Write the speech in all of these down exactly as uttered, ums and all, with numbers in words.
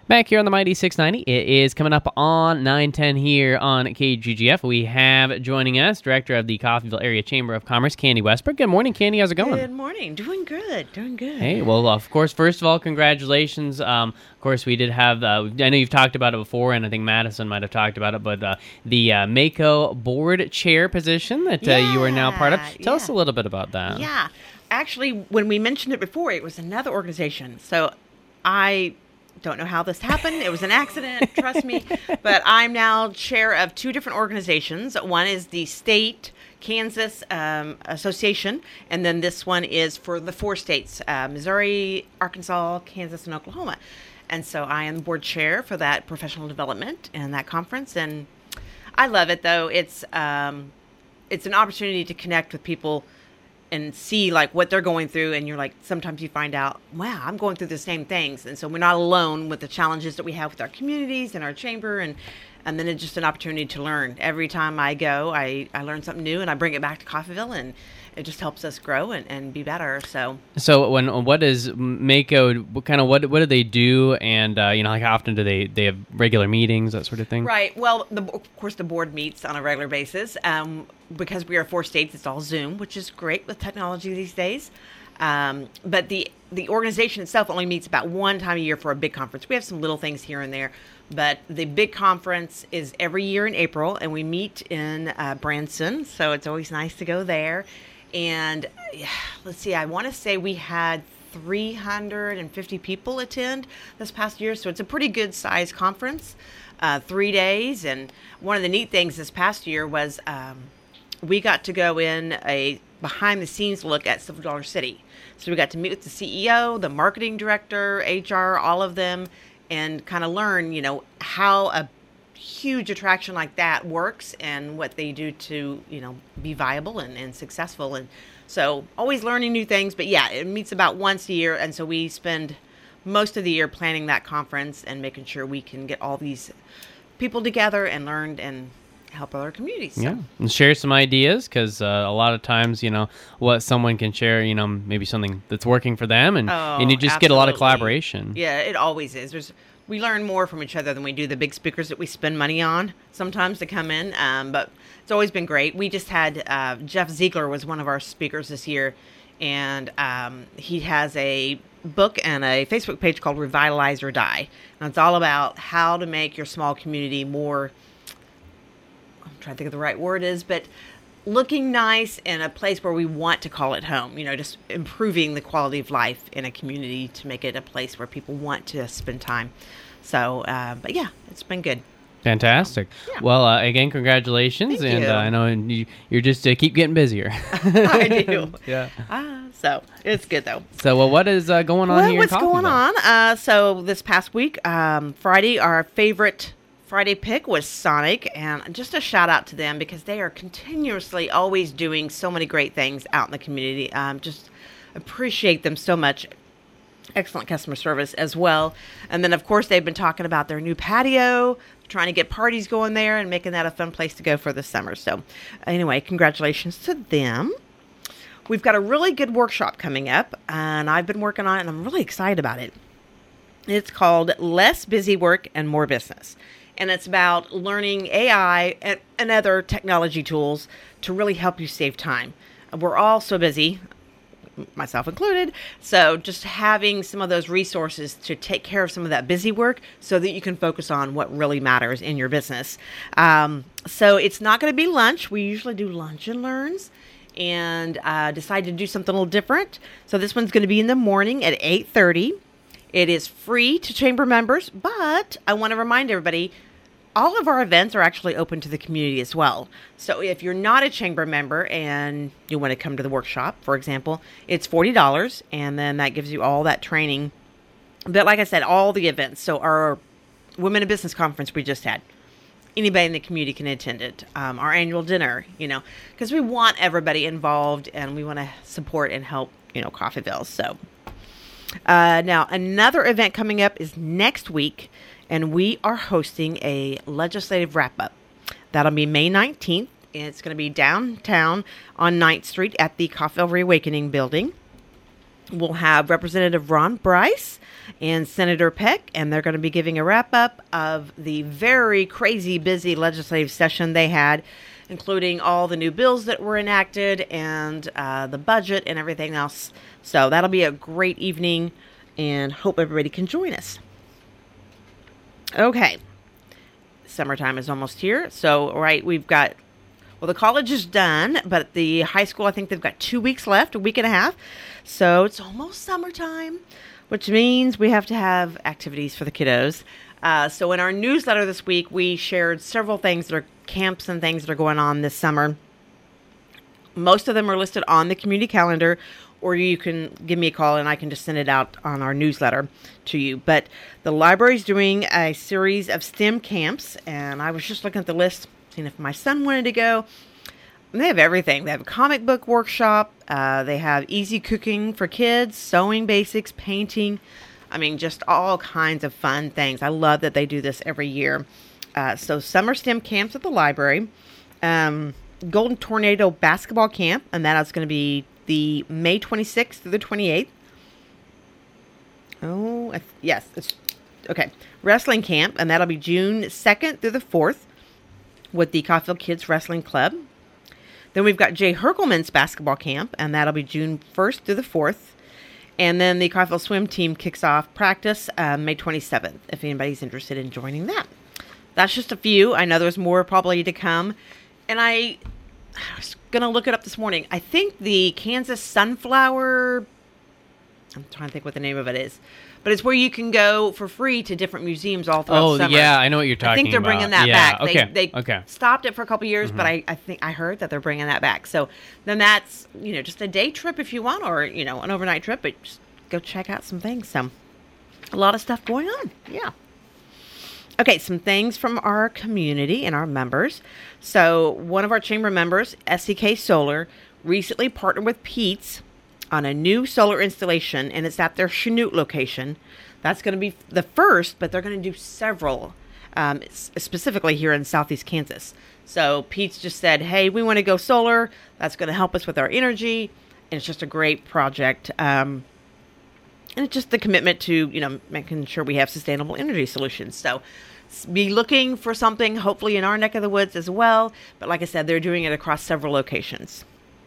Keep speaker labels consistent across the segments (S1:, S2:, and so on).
S1: Back here on the Mighty six ninety, it is coming up on nine ten here on K G G F. We have joining us, Director of the Coffeyville Area Chamber of Commerce, Candy Westbrook. Good morning, Candy. How's it going?
S2: Good morning. Doing good. Doing good.
S1: Hey, well, of course, first of all, congratulations. Um, of course, we did have, uh, I know you've talked about it before, and I think Madison might have talked about it, but uh, the uh, Mako board chair position that uh,
S2: yeah,
S1: you are now part of. Tell
S2: yeah.
S1: us a little bit about that.
S2: Yeah. Actually, when we mentioned it before, it was another organization. So I don't know how this happened. It was an accident, trust me. But I'm now chair of two different organizations. One is the State Kansas um, Association, and then this one is for the four states, uh, Missouri, Arkansas, Kansas, and Oklahoma. And so I am board chair for that professional development and that conference. And I love it, though. It's um, it's an opportunity to connect with people and see like what they're going through, and you're like, sometimes you find out, wow, I'm going through the same things, and so we're not alone with the challenges that we have with our communities and our chamber, and and then it's just an opportunity to learn. Every time I go, I, I learn something new, and I bring it back to Coffeyville, and it just helps us grow and, and be better. So,
S1: so when what is Mako? What kind of what what do they do? And uh, you know, like how often do they they have regular meetings, that sort of thing?
S2: Right. Well, the, of course, the board meets on a regular basis. Um, because we are four states, it's all Zoom, which is great with technology these days. Um, but the the organization itself only meets about one time a year for a big conference. We have some little things here and there, but the big conference is every year in April, and we meet in uh, Branson, so it's always nice to go there. And yeah, let's see, I want to say we had three hundred fifty people attend this past year, so it's a pretty good size conference, uh, three days. And one of the neat things this past year was um, we got to go in a behind-the-scenes look at Silver Dollar City. So we got to meet with the C E O, the marketing director, H R, all of them, and kind of learn, you know, how a huge attraction like that works and what they do to, you know, be viable and, and successful. And so always learning new things. But yeah, it meets about once a year, and so we spend most of the year planning that conference and making sure we can get all these people together and learn and help other communities. So.
S1: Yeah, and share some ideas, because uh, a lot of times, you know, what someone can share, you know, maybe something that's working for them, and,
S2: Oh,
S1: and you just
S2: absolutely.
S1: get a lot of collaboration.
S2: Yeah, it always is. There's we learn more from each other than we do the big speakers that we spend money on sometimes to come in. Um, but it's always been great. We just had uh, Jeff Ziegler was one of our speakers this year, and um, he has a book and a Facebook page called Revitalize or Die. And it's all about how to make your small community more, I'm trying to think of the right word is, but looking nice in a place where we want to call it home, you know, just improving the quality of life in a community to make it a place where people want to spend time. So, uh, but yeah, it's been good.
S1: Fantastic.
S2: Yeah.
S1: Well, uh, again, congratulations.
S2: Thank
S1: and
S2: you.
S1: Uh, I know you, you're just uh, keep getting busier.
S2: I do.
S1: Yeah.
S2: Ah, so it's good though.
S1: So, well, what is uh, going on
S2: Well,
S1: here
S2: what's
S1: in
S2: going
S1: Coffeyville?
S2: on? Uh, so this past week, um, Friday, our favorite Friday pick was Sonic, and just a shout out to them because they are continuously always doing so many great things out in the community. Um, just appreciate them so much. Excellent customer service as well. And then, of course, they've been talking about their new patio, trying to get parties going there and making that a fun place to go for the summer. So anyway, congratulations to them. We've got a really good workshop coming up, and I've been working on it, and I'm really excited about it. It's called Less Busy Work and More Business. And it's about learning A I and, and other technology tools to really help you save time. We're all so busy, myself included, so just having some of those resources to take care of some of that busy work so that you can focus on what really matters in your business. Um, so it's not going to be lunch. We usually do lunch and learns, and uh, decided to do something a little different. So this one's going to be in the morning at eight thirty. It is free to chamber members, but I want to remind everybody, all of our events are actually open to the community as well. So if you're not a chamber member and you want to come to the workshop, for example, it's forty dollars, and then that gives you all that training. But like I said, all the events, so our Women in Business Conference we just had, anybody in the community can attend it. Um, our annual dinner, you know, because we want everybody involved, and we want to support and help, you know, Coffeyville. So uh, now another event coming up is next week, and we are hosting a legislative wrap-up. That'll be May nineteenth, and it's going to be downtown on ninth Street at the Coffeyville Reawakening building. we'll have Representative Ron Bryce and Senator Peck, and they're going to be giving a wrap-up of the very crazy busy legislative session they had, including all the new bills that were enacted and uh, the budget and everything else. So that'll be a great evening, and hope everybody can join us. Okay. Summertime is almost here. So, all right, we've got, well, the college is done, but the high school, I think they've got two weeks left, a week and a half. So it's almost summertime, which means we have to have activities for the kiddos. Uh, so in our newsletter this week, we shared several things that are camps and things that are going on this summer. Most of them are listed on the community calendar, or you can give me a call and I can just send it out on our newsletter to you. But the library's doing a series of STEM camps, and I was just looking at the list, seeing if my son wanted to go. And they have everything. They have a comic book workshop. Uh, they have easy cooking for kids, sewing basics, painting. I mean, just all kinds of fun things. I love that they do this every year. Uh, so summer STEM camps at the library. Um, Golden Tornado basketball camp, and that is going to be the May twenty-sixth through the twenty-eighth. Oh, I th- yes. It's, okay. Wrestling camp, and that'll be June second through the fourth with the Coffeyville Kids Wrestling Club. Then we've got Jay Herkelman's basketball camp, and that'll be June first through the fourth. And then the Coffeyville swim team kicks off practice uh, May twenty-seventh, if anybody's interested in joining that. That's just a few. I know there's more probably to come. And I, I was going to look it up this morning. I think the Kansas Sunflower, I'm trying to think what the name of it is, but it's where you can go for free to different museums all throughout
S1: oh,
S2: summer.
S1: yeah, I know what you're talking about.
S2: I think they're
S1: about.
S2: bringing that
S1: yeah,
S2: back.
S1: Okay,
S2: They, they
S1: okay.
S2: stopped it for a couple years,
S1: Mm-hmm.
S2: but I, I think I heard that they're bringing that back. So then that's, you know, just a day trip if you want, or, you know, an overnight trip, but just go check out some things. So a lot of stuff going on. Yeah. Okay, some things from our community and our members. So one of our chamber members, S E K Solar, recently partnered with Pete's on a new solar installation, and it's at their Chanute location. That's going to be the first, but they're going to do several, um, specifically here in Southeast Kansas. So Pete's just said, hey, we want to go solar. That's going to help us with our energy, and it's just a great project. Um, and it's just the commitment to, you know, making sure we have sustainable energy solutions. So be looking for something, hopefully in our neck of the woods as well. But like I said, they're doing it across several locations.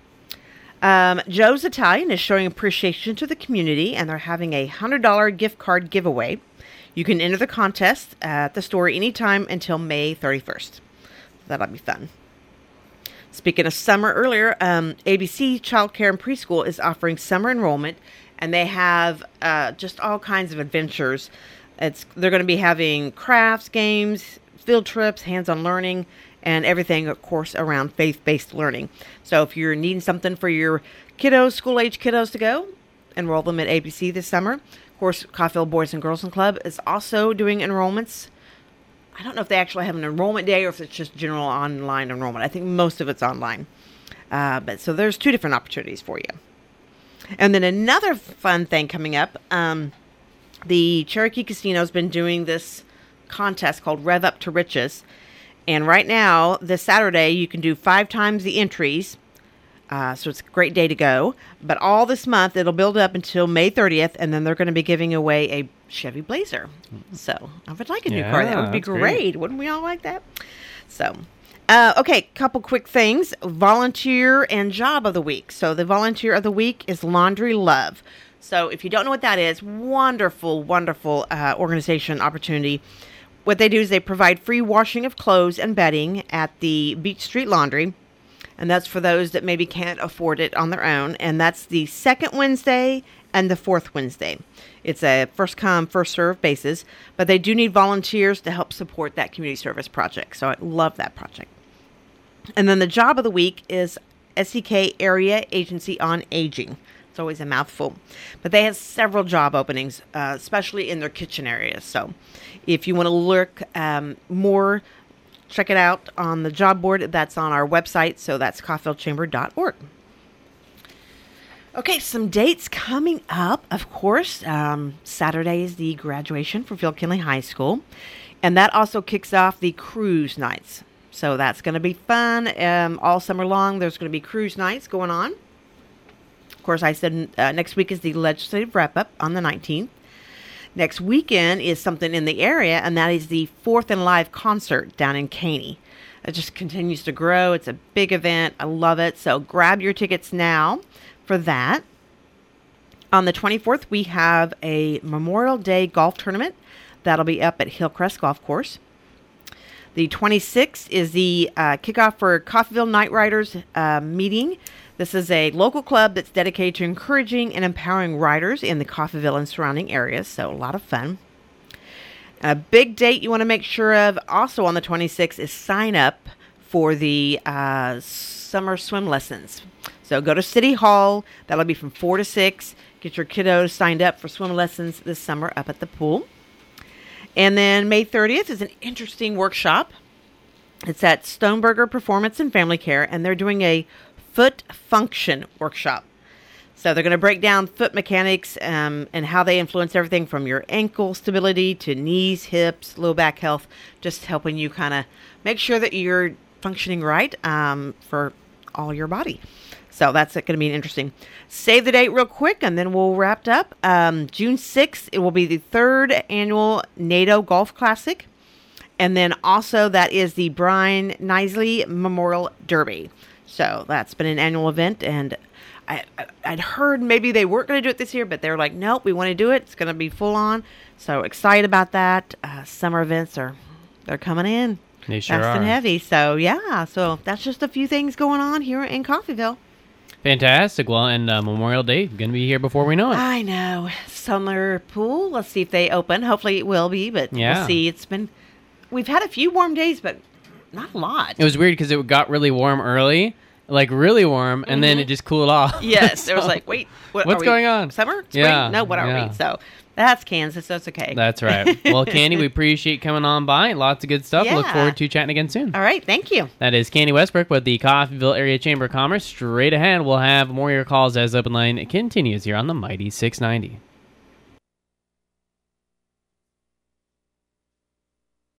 S2: Um, Joe's Italian is showing appreciation to the community, and they're having a one hundred dollars gift card giveaway. You can enter the contest at the store anytime until May thirty-first. That'll be fun. Speaking of summer earlier, um, A B C Child Care and Preschool is offering summer enrollment, and they have uh, just all kinds of adventures. It's They're going to be having crafts, games, field trips, hands-on learning, and everything, of course, around faith-based learning. So if you're needing something for your kiddos, school-age kiddos to go, enroll them at A B C this summer. Of course, Coffeyville Boys and Girls Club is also doing enrollments. I don't know if they actually have an enrollment day or if it's just general online enrollment. I think most of it's online. Uh, but so there's two different opportunities for you. And then another fun thing coming up, um, the Cherokee Casino has been doing this contest called Rev Up to Riches. And right now, this Saturday, you can do five times the entries. Uh, so it's a great day to go. But all this month, it'll build up until May thirtieth, and then they're going to be giving away a Chevy Blazer. So I would like a new
S1: Yeah,
S2: car. That would be
S1: that's
S2: great.
S1: great.
S2: Wouldn't we all like that? So, uh, okay, couple quick things. Volunteer and job of the week. So the volunteer of the week is Laundry Love. So if you don't know what that is, wonderful, wonderful uh, organization opportunity. What they do is they provide free washing of clothes and bedding at the Beach Street Laundry. And that's for those that maybe can't afford it on their own. And that's the second Wednesday and the fourth Wednesday. It's a first come, first served basis. But they do need volunteers to help support that community service project. So I love that project. And then the job of the week is S E K Area Agency on Aging. It's always a mouthful. But they have several job openings, uh, especially in their kitchen areas. So if you want to look um, more, check it out on the job board. That's on our website. So that's coffeyville chamber dot org. Okay, some dates coming up. Of course, um, Saturday is the graduation for Field Kinley High School. And that also kicks off the cruise nights. So that's going to be fun. Um, all summer long, there's going to be cruise nights going on. Of course, I said uh, next week is the legislative wrap-up on the nineteenth. Next weekend is something in the area, and that is the Fourth and Live concert down in Caney. It just continues to grow. It's a big event. I love it. So grab your tickets now for that. On the twenty-fourth, we have a Memorial Day golf tournament. That'll be up at Hillcrest Golf Course. The twenty-sixth is the uh, kickoff for Coffeyville Night Riders uh, meeting. This is a local club that's dedicated to encouraging and empowering riders in the Coffeyville and surrounding areas, so a lot of fun. A big date you want to make sure of also on the twenty-sixth is sign up for the uh, summer swim lessons. So go to City Hall. That'll be from four to six. Get your kiddos signed up for swim lessons this summer up at the pool. And then May thirtieth is an interesting workshop. It's at Stoneberger Performance and Family Care, and they're doing a foot function workshop. So they're going to break down foot mechanics um, and how they influence everything from your ankle stability to knees, hips, low back health, just helping you kind of make sure that you're functioning right um, for all your body. So that's going to be interesting. Save the date real quick, and then we'll wrap up. Um, June sixth, it will be the third annual NATO Golf Classic. And then also that is the Brian Knisley Memorial Derby. So that's been an annual event, and I, I, I'd heard maybe they weren't going to do it this year, but they're like, nope, we want to do it. It's going to be full on. So excited about that. Uh, summer events are they're coming in.
S1: They sure
S2: fast
S1: are.
S2: and heavy. So yeah, so that's just a few things going on here in Coffeyville.
S1: Fantastic. Well, and uh, Memorial Day going to be here before we know it.
S2: I know. Summer pool. Let's see if they open. Hopefully it will be, but
S1: Yeah.
S2: we'll see. It's been, we've had a few warm days, but not a lot.
S1: It was weird because it got really warm early, like really warm, and then
S2: Mhm.
S1: it just cooled off.
S2: Yes, it was
S1: So,
S2: like, wait, what,
S1: what's
S2: are we-
S1: going on?
S2: Summer? Spring?
S1: Yeah,
S2: No, what are
S1: yeah.
S2: we? So that's Kansas, so it's okay.
S1: That's right. Well, Candy, we appreciate coming on by. Lots of good stuff. Look
S2: Yeah.
S1: forward to chatting again soon.
S2: All right, thank you.
S1: That is Candy Westbrook with the Coffeyville Area Chamber of Commerce. Straight ahead, we'll have more of your calls as Open Line continues here on the Mighty six ninety.